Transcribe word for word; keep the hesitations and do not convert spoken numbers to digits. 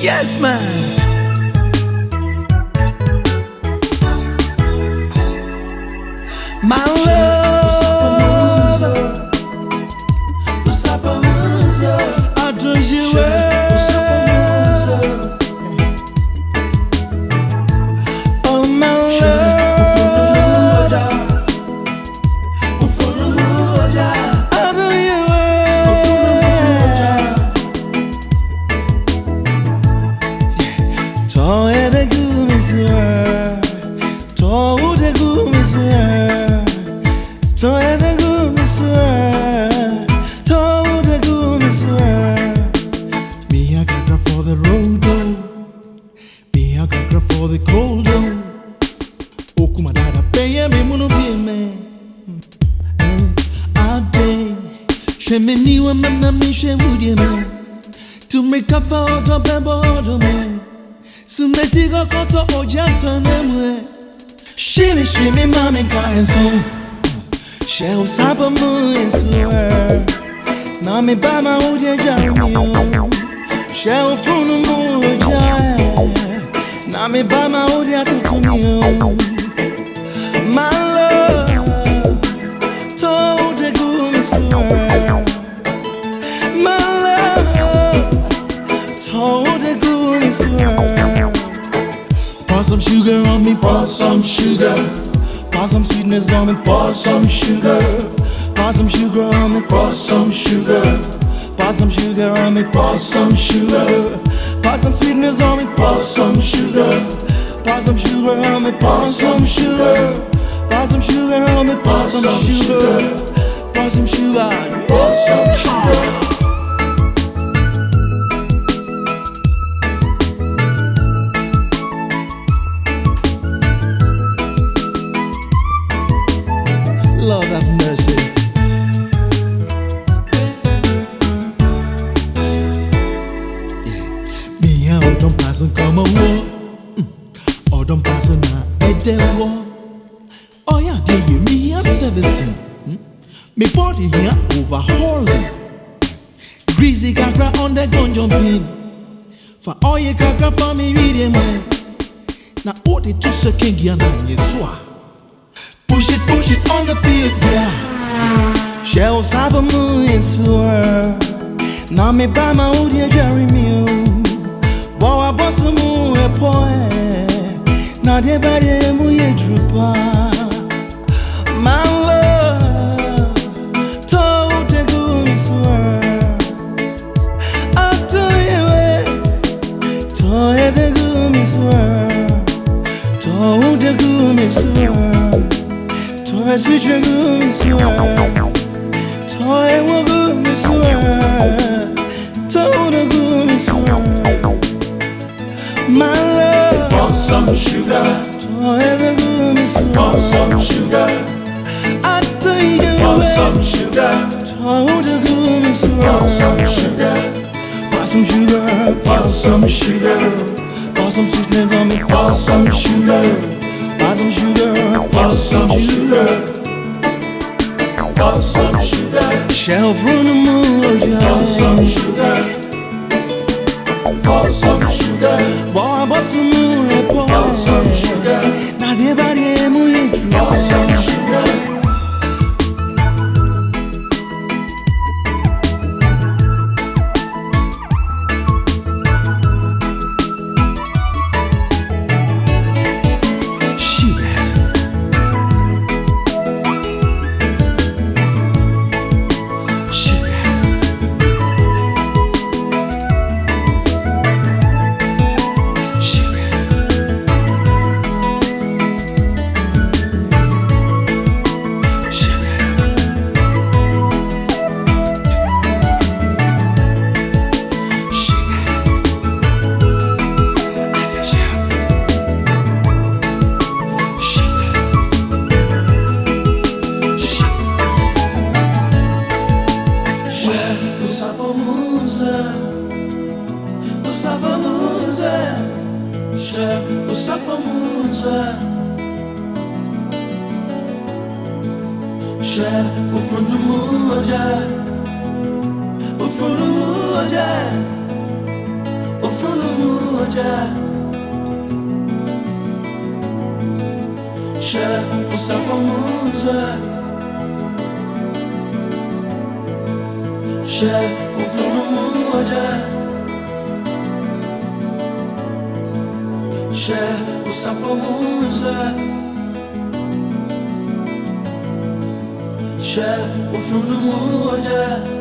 Yes, man. My love, I do you well. Oh, my love, I do you well. Toy the goon is here. Toy the goon is here. Toy the goon is here. Toy the goon is here. Me I got her for the road though. Me I got her for the cold though. Okuma dada pay me muno be me. I day. She me ni wa mana me she would me. To make up for the bembo me. Sumeti go koto ojanta nemwe. Shimmy shimmy mami kain so. She was saba mu insure. Na me ba ma uje jarmi. She was funu mu uje. Na me ba ma uje atutumi. My love, told the good insure. My love, told the good insure. Pour some sugar on me, pour some sugar. Pour some sweetness on me, pour some sugar. Pour some sugar on me, pour some sugar. Pour some sugar on me, pour some sugar. Pour some sweetness on me, pour some sugar. Pour some sugar on me, pour some sugar. Pour some sugar on me, pour some sugar. Pour some sugar, pour some sugar. Lord have mercy. Yeah. Me I don't pass and come a war. Or don't pass and I a dead war. Oh yeah, they give me a servicing. Me body here overhauling. Greasy kakra on the gun jumping. For all you kakra for me reading man. Now all the two second gear na yeswa. Push it, push it on the beat, yeah. Shells have a moon sewer. Now me buy my old dear Jerry Mew. Bow I boss a moon a poet. Now they buy the moon drooper. My love, told the goon sewer. I tell you, told the goon sewer. Told the goon sewer. Toy sweet good miss you. Toy will good miss you. Toy the good miss you. My love, pour some sugar. Toy the good miss you. Pour some sugar. I tell you, pour some sugar. Toy the good miss you. Pour some sugar. Pour some sugar. Pour some sugar. Pour some sweetness on me. Pour some sugar. Pour some sugar. Pour some sugar. Pour some sugar. Shell from the moon. Pour some sugar. Pour some sugar. Boy, boss some moon. Pour some sugar. Now they body moon. Pour some sugar. Ufunumu oja, ufunumu moja. She usapa moja. She ufunu moja. She usapa moja. She ufunu moja.